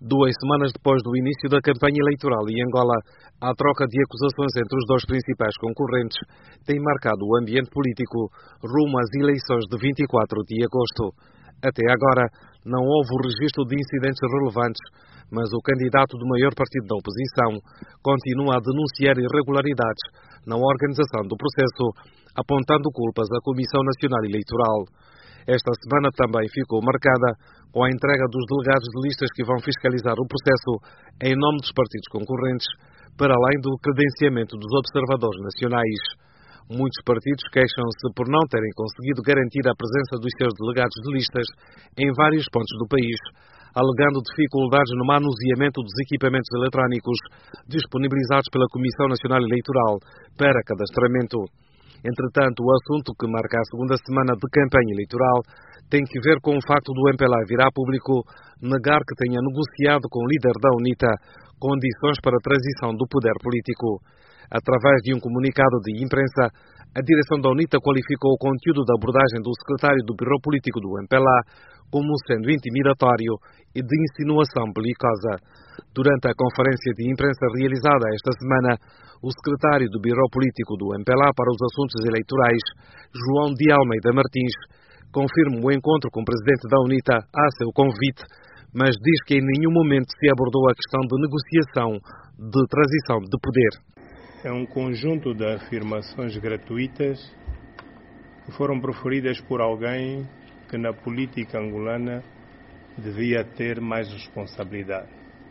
2 semanas depois do início da campanha eleitoral em Angola, a troca de acusações entre os dois principais concorrentes tem marcado o ambiente político rumo às eleições de 24 de agosto. Até agora, não houve o registro de incidentes relevantes, mas o candidato do maior partido da oposição continua a denunciar irregularidades na organização do processo, apontando culpas à Comissão Nacional Eleitoral. Esta semana também ficou marcada com a entrega dos delegados de listas que vão fiscalizar o processo em nome dos partidos concorrentes, para além do credenciamento dos observadores nacionais. Muitos partidos queixam-se por não terem conseguido garantir a presença dos seus delegados de listas em vários pontos do país, alegando dificuldades no manuseamento dos equipamentos eletrónicos disponibilizados pela Comissão Nacional Eleitoral para cadastramento. Entretanto, o assunto que marca a segunda semana de campanha eleitoral tem que ver com o facto do MPLA vir a público negar que tenha negociado com o líder da UNITA condições para a transição do poder político. Através de um comunicado de imprensa, a direção da UNITA qualificou o conteúdo da abordagem do secretário do Biro Político do MPLA como sendo intimidatório e de insinuação belicosa. Durante a conferência de imprensa realizada esta semana, o secretário do Biro Político do MPLA para os Assuntos Eleitorais, João de Almeida Martins, confirma o encontro com o presidente da UNITA a seu convite, mas diz que em nenhum momento se abordou a questão de negociação de transição de poder. É um conjunto de afirmações gratuitas que foram proferidas por alguém que na política angolana devia ter mais responsabilidade.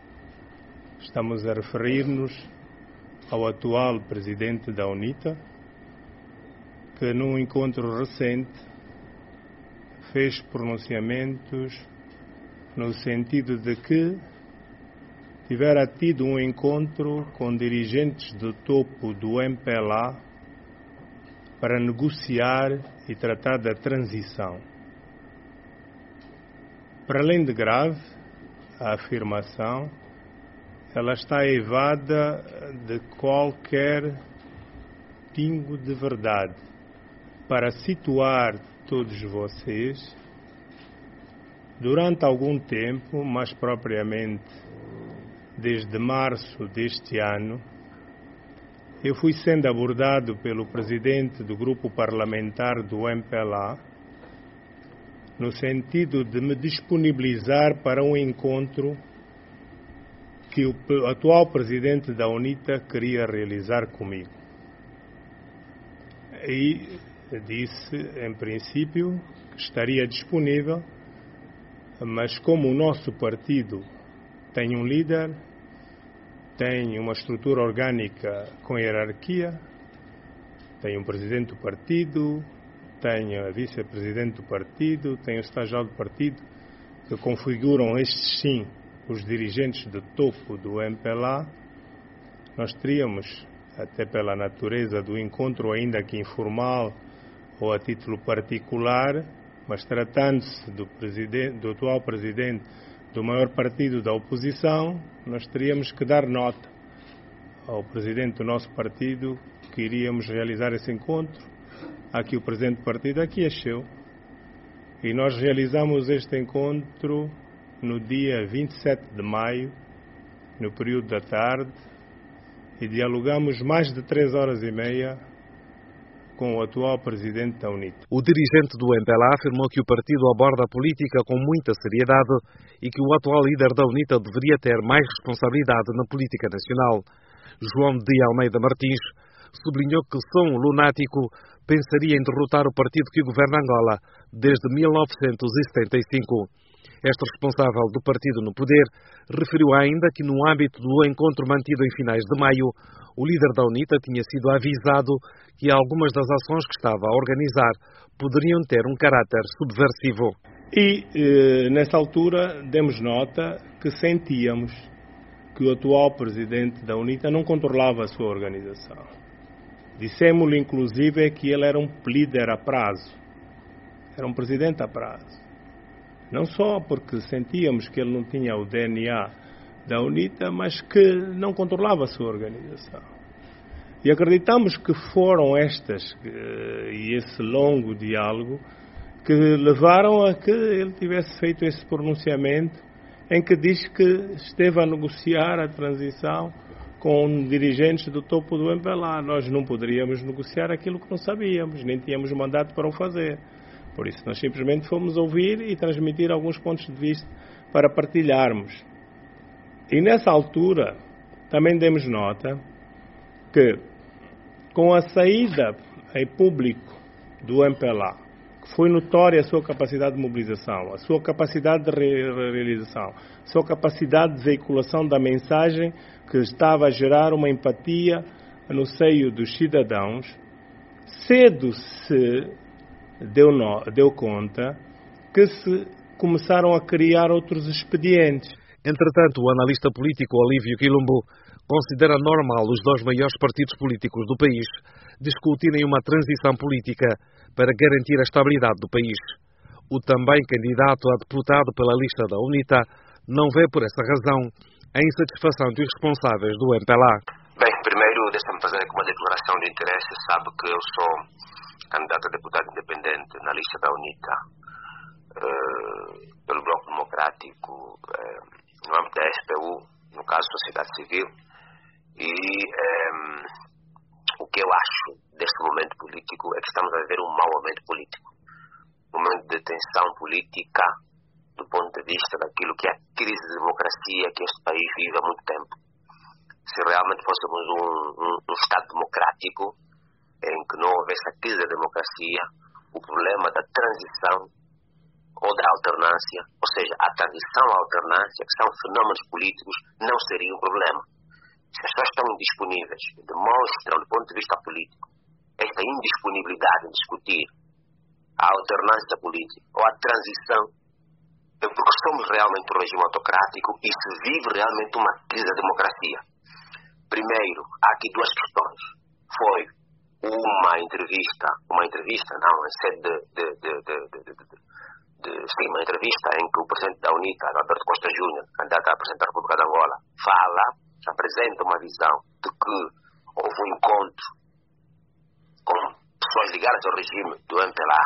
Estamos a referir-nos ao atual presidente da UNITA, que num encontro recente fez pronunciamentos no sentido de que tivera tido um encontro com dirigentes do topo do MPLA para negociar e tratar da transição. Para além de grave, a afirmação, ela está eivada de qualquer pingo de verdade. Para situar todos vocês, durante algum tempo, mais propriamente desde março deste ano, eu fui sendo abordado pelo presidente do grupo parlamentar do MPLA, no sentido de me disponibilizar para um encontro que o atual presidente da UNITA queria realizar comigo. E disse, em princípio, que estaria disponível, mas como o nosso partido tem um líder, tem uma estrutura orgânica com hierarquia, tem um presidente do partido, tem a vice-presidente do partido, tem o estagiário do partido, que configuram estes sim os dirigentes de topo do MPLA, nós teríamos, até pela natureza do encontro ainda que informal ou a título particular, mas tratando-se do atual presidente do maior partido da oposição, nós teríamos que dar nota ao presidente do nosso partido que iríamos realizar esse encontro. Aqui o presidente do partido aqui achou. E nós realizamos este encontro no dia 27 de maio, no período da tarde, e dialogamos mais de 3 horas e meia com o atual presidente da UNITA. O dirigente do MPLA afirmou que o partido aborda a política com muita seriedade e que o atual líder da UNITA deveria ter mais responsabilidade na política nacional. João de Almeida Martins sublinhou que só um lunático pensaria em derrotar o partido que governa Angola desde 1975. Este responsável do partido no poder referiu ainda que no âmbito do encontro mantido em finais de maio, o líder da UNITA tinha sido avisado que algumas das ações que estava a organizar poderiam ter um caráter subversivo. E, nessa altura, demos nota que sentíamos que o atual presidente da UNITA não controlava a sua organização. Dissemos-lhe, inclusive, que ele era um líder a prazo, era um presidente a prazo. Não só porque sentíamos que ele não tinha o DNA da UNITA, mas que não controlava a sua organização. E acreditamos que foram estas e esse longo diálogo que levaram a que ele tivesse feito esse pronunciamento em que diz que esteve a negociar a transição com dirigentes do topo do MPLA. Nós não poderíamos negociar aquilo que não sabíamos, nem tínhamos mandato para o fazer. Por isso, nós simplesmente fomos ouvir e transmitir alguns pontos de vista para partilharmos. E nessa altura, também demos nota que, com a saída em público do MPLA, que foi notória a sua capacidade de mobilização, a sua capacidade de realização, a sua capacidade de veiculação da mensagem que estava a gerar uma empatia no seio dos cidadãos, cedo se deu conta que se começaram a criar outros expedientes. Entretanto, o analista político Olívio Quilombo considera normal os dois maiores partidos políticos do país discutirem uma transição política para garantir a estabilidade do país. O também candidato a deputado pela lista da UNITA não vê por essa razão a insatisfação dos responsáveis do MPLA. Bem, primeiro deixa-me fazer aqui uma declaração de interesse. Sabe que eu sou candidato a deputado independente na lista da UNITA pelo Bloco Democrático no âmbito da SPU, no caso Sociedade Civil, e o que eu acho deste momento político é que estamos a viver um mau momento político, um momento de tensão política do ponto de vista daquilo que é a crise de democracia que este país vive há muito tempo. Se realmente fôssemos um Estado democrático em que não houvesse a crise da democracia, o problema da transição ou da alternância, ou seja, a transição à alternância, que são fenómenos políticos, não seria um problema. Se as pessoas estão indisponíveis, demonstram do ponto de vista político esta indisponibilidade em discutir a alternância política ou a transição, é porque somos realmente um regime autocrático e se vive realmente uma crise da democracia. Primeiro, há aqui duas questões. Foi uma entrevista não, em sede uma entrevista em que o presidente da UNITA, Alberto Costa Júnior, candidato a presidente da República de Angola, apresenta uma visão de que houve um encontro com pessoas ligadas ao regime do MPLA,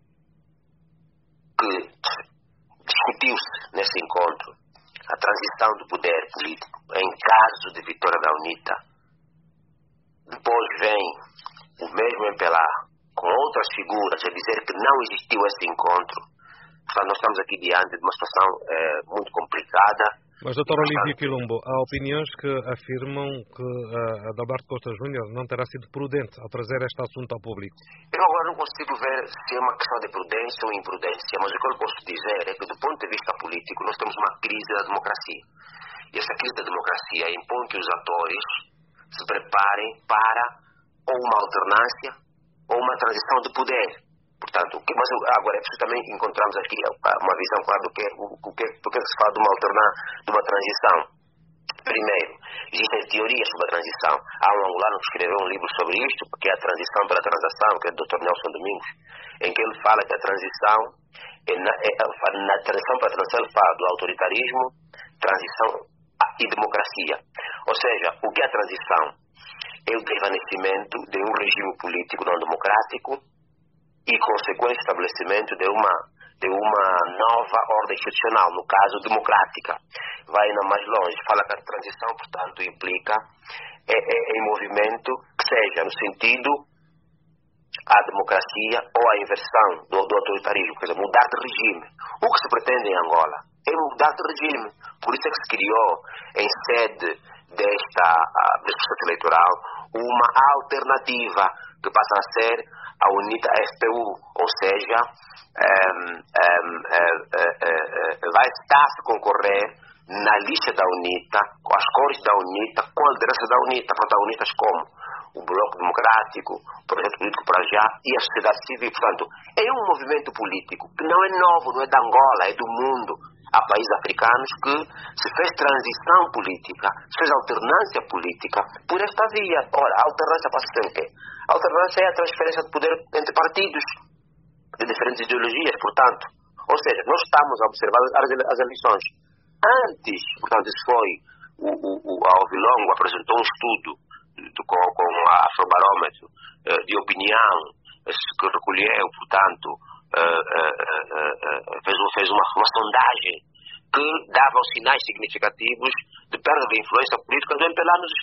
que discutiu-se nesse encontro a transição do poder político em caso de vitória da UNITA. Depois vem o mesmo MPLA com outras figuras a dizer que não existiu esse encontro. Portanto, nós estamos aqui diante de uma situação muito complicada. Mas, Dr. Olívio Quilombo, há opiniões que afirmam que a Alberto Costa Júnior não terá sido prudente ao trazer este assunto ao público. Eu agora não consigo ver se é uma questão de prudência ou imprudência, mas o que eu posso dizer é que, do ponto de vista político, nós temos uma crise da democracia. E essa crise da democracia impõe que os atores se preparem para ou uma alternância ou uma transição de poder. Portanto, mas agora é preciso também encontrarmos aqui uma visão clara do que se fala de uma transição. Primeiro, existem teorias sobre a transição. Há um angolano que escreveu um livro sobre isto, que é a transição pela transação, que é do Dr. Nelson Domingos, em que ele fala que a transição, na transição pela transação, ele fala do autoritarismo, transição e democracia. Ou seja, o que é a transição? É o desvanecimento de um regime político não democrático e consequente estabelecimento de uma nova ordem institucional, no caso democrática. Vai ainda mais longe, fala que a transição, portanto, implica em movimento que seja no sentido a democracia ou a inversão do autoritarismo, quer dizer, mudar de regime. O que se pretende em Angola é mudar de regime. Por isso é que se criou, em sede deste processo eleitoral, uma alternativa que passa a ser a UNITA SPU, ou seja, vai estar-se a concorrer na lista da UNITA, com as cores da UNITA, com a liderança da UNITA, protagonistas como o Bloco Democrático, o Projeto Político para Já e a sociedade civil. Portanto, é um movimento político que não é novo, não é de Angola, é do mundo. Há países africanos que se fez transição política, se fez alternância política por esta via. Ora, a alternância passa a ser o quê? A alternância é a transferência de poder entre partidos de diferentes ideologias, portanto. Ou seja, nós estamos a observar as eleições. Antes, portanto, isso foi, a Ovilongo apresentou um estudo com a Afrobarómetro de opinião que recolheu, portanto, fez uma sondagem que davam sinais significativos de perda de influência política do MPLA nos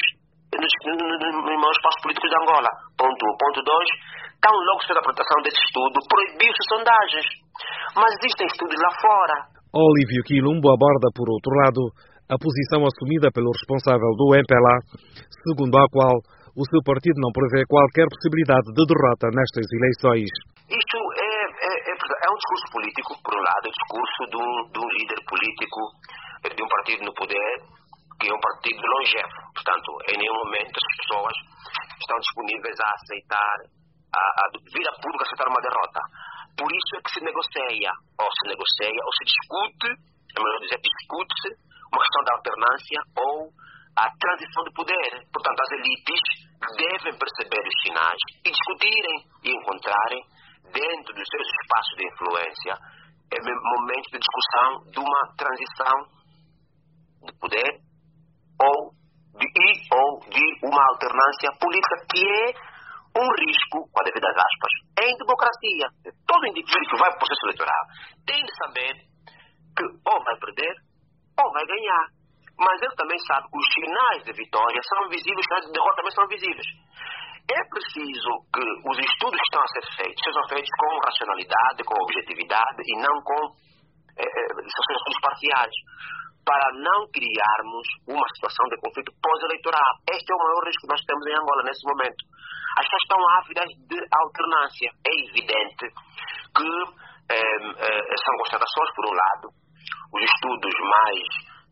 espaços políticos de Angola. Ponto 1. Ponto 2. Tão logo se fez a apresentação desse estudo, proibiu-se sondagens. Mas existem estudos lá fora. Olívio Quilumbo aborda, por outro lado, a posição assumida pelo responsável do MPLA, segundo a qual o seu partido não prevê qualquer possibilidade de derrota nestas eleições. Isto é um discurso político, por um lado, o discurso de um líder político de um partido no poder, que é um partido longevo. Portanto, em nenhum momento as pessoas estão disponíveis a aceitar, a vir a público aceitar uma derrota. Por isso é que se negocia, ou se discute, é melhor dizer, discute-se uma questão da alternância ou a transição de poder. Portanto, as elites devem perceber os sinais e discutirem e encontrarem, dentro dos seus espaços de influência, momentos de discussão de uma transição de poder ou de uma alternância política, que é um risco, com a devidas aspas, em democracia. Todo indivíduo que vai para o processo eleitoral tem de saber que ou vai perder ou vai ganhar. Mas ele também sabe que os sinais de vitória são visíveis, os sinais de derrota também são visíveis. É preciso que os estudos que estão a ser feitos sejam feitos com racionalidade, com objetividade e não com estudos parciais, para não criarmos uma situação de conflito pós-eleitoral. Este é o maior risco que nós temos em Angola nesse momento. As pessoas estão ávidas de alternância. É evidente que são constatações, por um lado, os estudos mais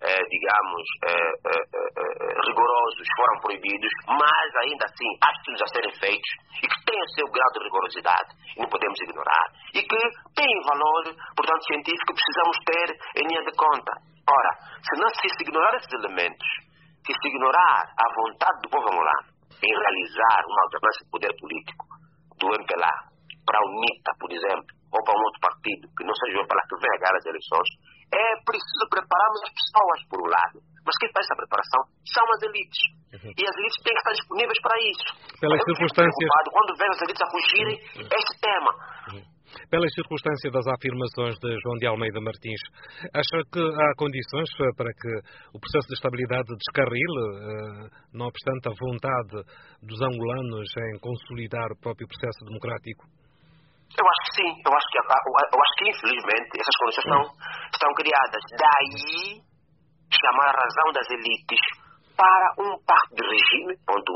rigorosos foram proibidos, mas ainda assim há estudos a serem feitos e que têm o seu grau de rigorosidade e não podemos ignorar e que têm valor, portanto, científico, que precisamos ter em linha de conta. Ora, se ignorar esses elementos, se ignorar a vontade do povo angolano em realizar uma alternância de poder político do MPLA para a UNITA, por exemplo, ou para um outro partido que não seja o MPLA que venha ganhar as eleições, é preciso prepararmos as pessoas, por um lado. Mas quem faz essa preparação são as elites. E as elites têm que estar disponíveis para isso. Pelas circunstâncias... quando vemos as elites a fugirem este tema. Pelas circunstâncias das afirmações de João de Almeida Martins, acha que há condições para que o processo de estabilidade descarrile, não obstante a vontade dos angolanos em consolidar o próprio processo democrático? Eu acho que sim. Eu acho que infelizmente essas condições estão criadas. Daí chamar a razão das elites para um pacto de regime, ponto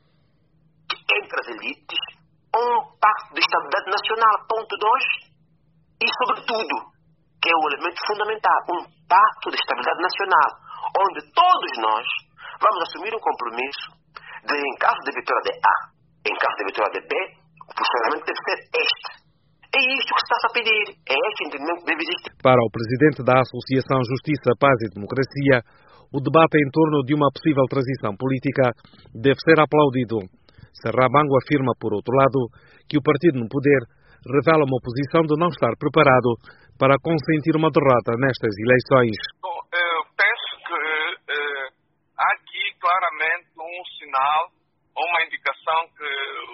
1, entre as elites, um pacto de estabilidade nacional, ponto 2, e sobretudo, que é o elemento fundamental, um pacto de estabilidade nacional, onde todos nós vamos assumir um compromisso de, em caso de vitória de A, em caso de vitória de B, o posicionamento deve ser este. É isto que se está a pedir. É este entendimento que deve existir. Para o presidente da Associação Justiça, Paz e Democracia, o debate em torno de uma possível transição política deve ser aplaudido. Serrabango afirma, por outro lado, que o partido no poder revela uma posição de não estar preparado para consentir uma derrota nestas eleições. Bom, eu penso que há aqui claramente um sinal ou uma indicação que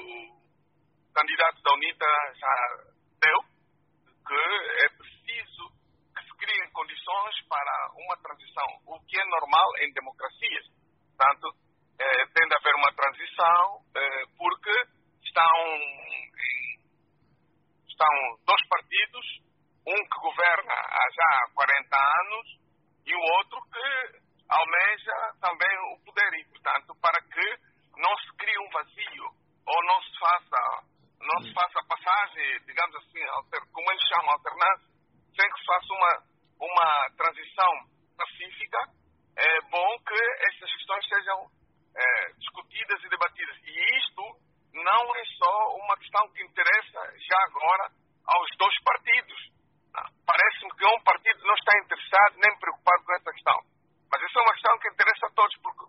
o candidato da UNITA já deu, que é preciso que se criem condições para uma transição, o que é normal em democracias. Portanto, tem de haver uma transição, porque estão dois partidos, um que governa há já 40 anos e o outro que almeja também o poder. E, portanto, para que não se crie um vazio ou não se faça passagem, digamos assim, como eles chamam, alternância, sem que se faça uma transição pacífica, é bom que essas questões sejam discutidas e debatidas. E isto não é só uma questão que interessa já agora aos dois partidos. Parece-me que um partido não está interessado nem preocupado com essa questão. Mas essa é uma questão que interessa a todos, porque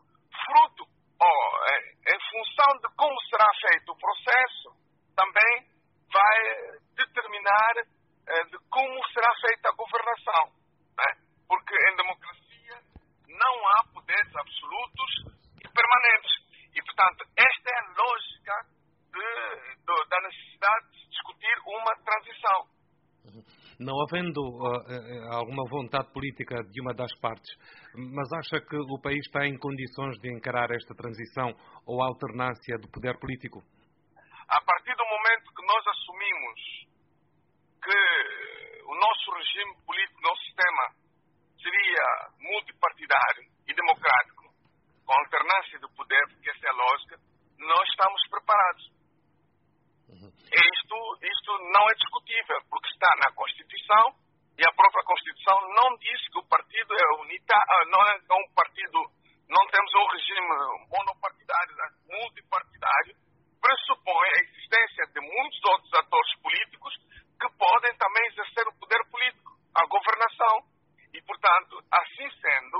em função de como será feito o processo, também vai determinar de como será feita a governação. Né? Porque em democracia não há poderes absolutos e permanentes. E, portanto, esta é a lógica da necessidade de discutir uma transição. Não havendo alguma vontade política de uma das partes, mas acha que o país está em condições de encarar esta transição ou alternância do poder político? A partir do momento que nós assumimos que o nosso regime político, o nosso sistema, seria multipartidário e democrático, com alternância do poder, porque essa é a lógica, nós estamos preparados. Isto não é discutível, porque está na Constituição e a própria Constituição não diz que o partido é unitário, não é um partido, não temos um regime monopartidário, multipartidário, pressupõe a existência de muitos outros atores políticos que podem também exercer o poder político, a governação. E, portanto, assim sendo,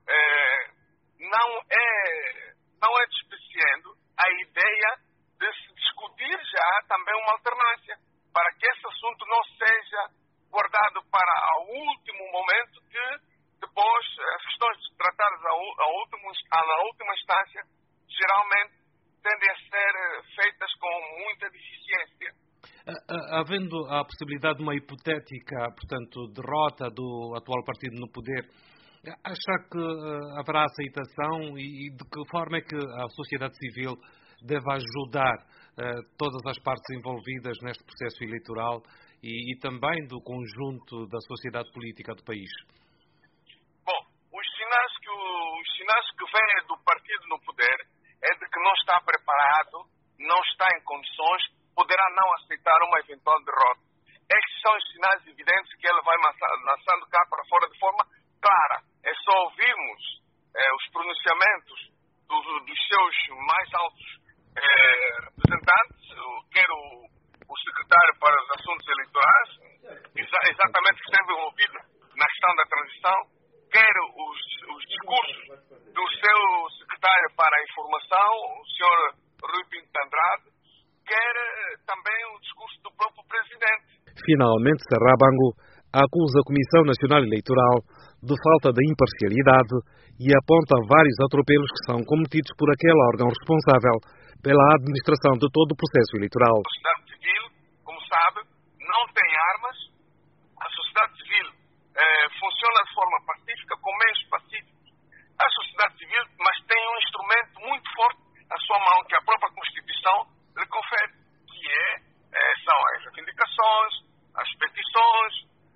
não é despiciando a ideia de se discutir já também uma alternância, para que esse assunto não seja guardado para o último momento, que depois as questões tratadas na última instância geralmente tendem a ser feitas com muita deficiência. Havendo a possibilidade de uma hipotética, portanto, derrota do atual partido no poder, acha que haverá aceitação e de que forma é que a sociedade civil deve ajudar todas as partes envolvidas neste processo eleitoral e também do conjunto da sociedade política do país? Bom, os sinais que vêm do partido no poder é de que não está preparado, não está em condições, poderá não aceitar uma eventual derrota. Estes são os sinais evidentes que ele vai lançando cá para fora de forma clara. É só ouvirmos os pronunciamentos dos seus mais altos representantes, quer o secretário para os assuntos eleitorais, exatamente que esteve envolvido na questão da transição, quer os discursos do seu secretário para a informação, o Sr. Rui Pinto de Andrade, quer também o discurso do próprio presidente. Finalmente, Serrabango acusa a Comissão Nacional Eleitoral de falta de imparcialidade e aponta vários atropelos que são cometidos por aquele órgão responsável pela administração de todo o processo eleitoral. A sociedade civil, como sabe, não tem armas. A sociedade civil funciona de forma pacífica, com meios pacíficos. A sociedade civil, mas tem um instrumento muito forte na sua mão, que a própria Constituição lhe confere, que são as reivindicações, as petições,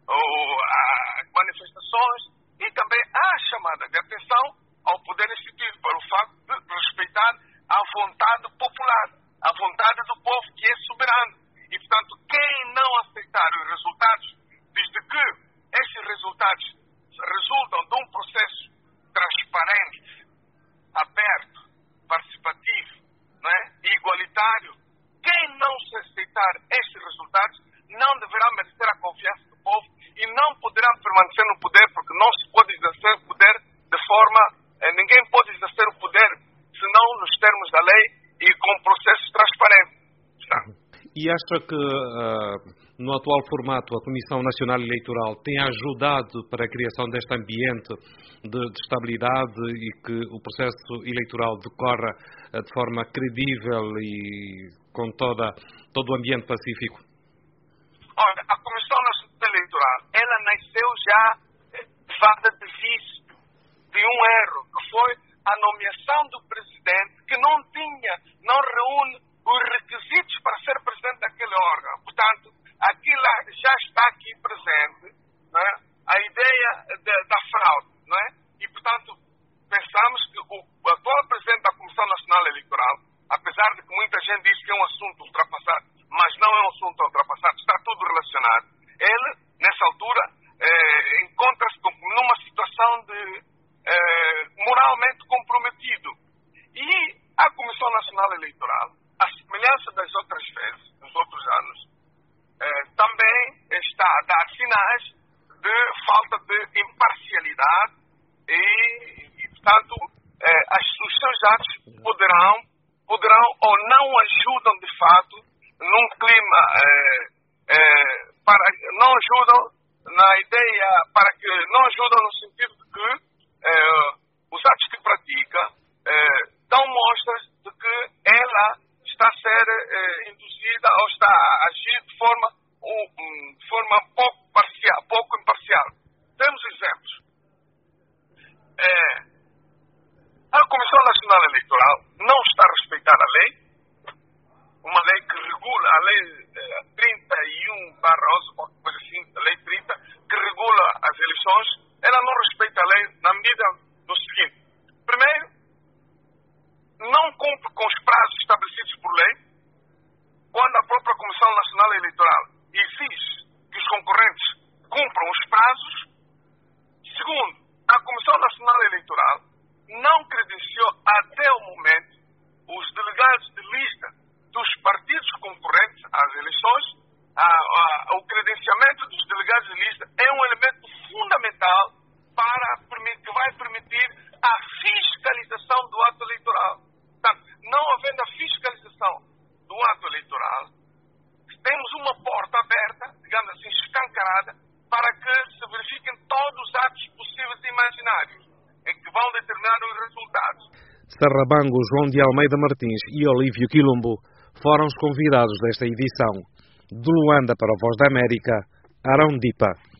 as manifestações e também a chamada de atenção ao poder instituído para o facto de respeitar a vontade popular, a vontade do povo, que é soberano. E, portanto, quem não aceitar os resultados, desde que esses resultados resultam de um processo transparente, aberto, participativo, não é? E igualitário, quem não se aceitar estes resultados não deverá merecer a confiança do povo e não poderá permanecer no poder, porque não se pode exercer o poder de forma... ninguém pode exercer o poder senão nos termos da lei e com processos transparentes. E acha que no atual formato a Comissão Nacional Eleitoral tem ajudado para a criação deste ambiente de estabilidade e que o processo eleitoral decorra de forma credível e com todo o ambiente pacífico? Olha, a Comissão Nacional Eleitoral, ela nasceu já levada de vício, de um erro, que foi a nomeação do presidente, que não reúne os requisitos para ser presidente daquele órgão. Portanto, aquilo já está aqui presente, não é? A ideia da fraude, não é? E, portanto, pensamos que o atual presidente da Comissão Nacional Eleitoral, apesar de que muita gente diz que é um assunto ultrapassado, mas não é um assunto ultrapassado, está tudo relacionado. Ele, nessa altura, encontra-se numa situação de moralmente comprometido. E a Comissão Nacional Eleitoral, à semelhança das outras vezes, dos outros anos, também está a dar sinais de falta de imparcialidade e portanto, os seus atos poderão ou não ajudam de fato num clima não ajudam na ideia, não ajudam no sentido de que os atos que pratica dão mostras de que ela está a ser induzida ou está a agir de forma pouco parcial dividida no seguinte. Primeiro, não cumpre com os prazos estabelecidos por lei, quando a própria Comissão Nacional Eleitoral exige que os concorrentes cumpram os prazos. Segundo, a Comissão Nacional Eleitoral não credenciou até o momento os delegados de lista dos partidos concorrentes às eleições. O credenciamento dos delegados de lista é um elemento fundamental que vai permitir a fiscalização do ato eleitoral. Portanto, não havendo a fiscalização do ato eleitoral, temos uma porta aberta, digamos assim, escancarada, para que se verifiquem todos os atos possíveis e imaginários em que vão determinar os resultados. Sarrabango, João de Almeida Martins e Olívio Quilombo foram os convidados desta edição. De Luanda para a Voz da América, Arão Dipa.